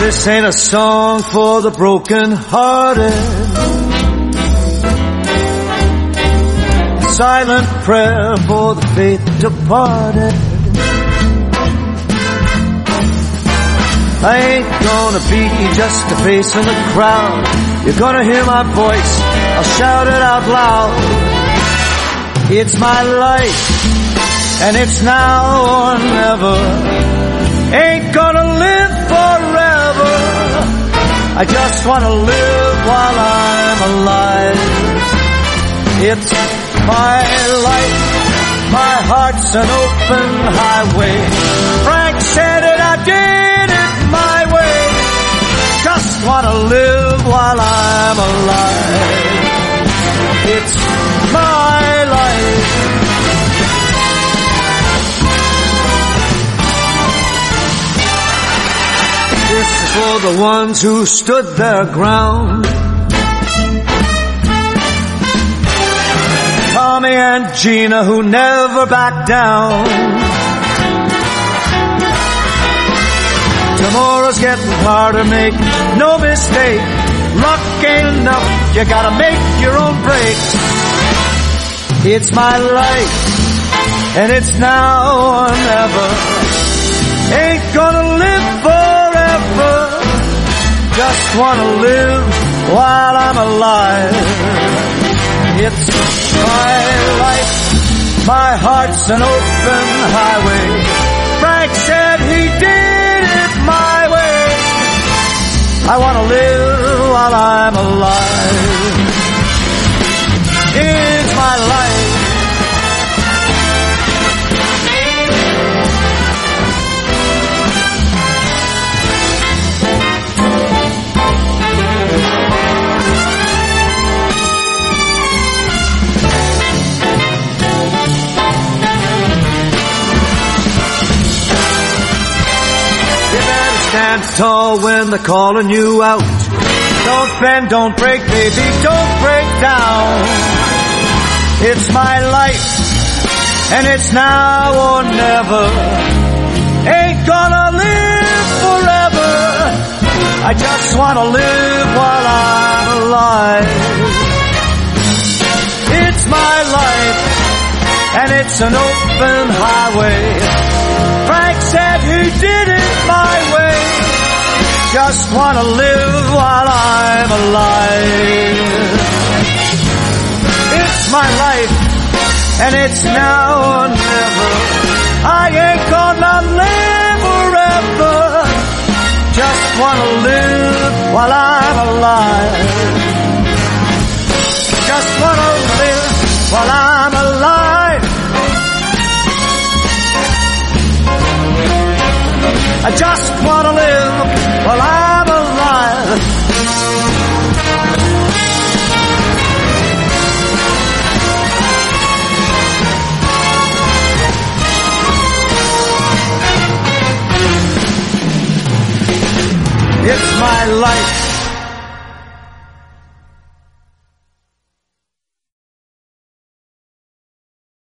This ain't a song for the broken-hearted. Silent prayer for the faith departed. I ain't gonna beat you just to face in the crowd. You're gonna hear my voice, I'll shout it out loud. It's my life, and it's now or never. Ain't gonna live forever. I just wanna live while I'm alive. It's my life, my heart's an open highway. Frank said it, I did it my way. Just wanna live while I'm alive. It's my life. This is for the ones who stood their ground. Tommy and Gina who never backed down. Tomorrow's getting harder, make no mistake. Luck ain't enough, you gotta make your own breaks. It's my life, and it's now or never. Ain't gonna live forever. Just wanna live while I'm alive. It's my life, my heart's an open highway. Frank said he did it my way. I wanna live while I'm alive. It's my life. Stand tall when they're calling you out. Don't bend, don't break, baby, don't break down. It's my life, and it's now or never. Ain't gonna live forever. I just wanna live while I'm alive. It's my life, and it's an open highway. Frank said he did it my way. Just wanna live while I'm alive. It's my life, and it's now or never. I ain't gonna live forever. Just wanna live while I'm alive. Just wanna live while I'm alive. I just wanna live while I'm alive. It's my life,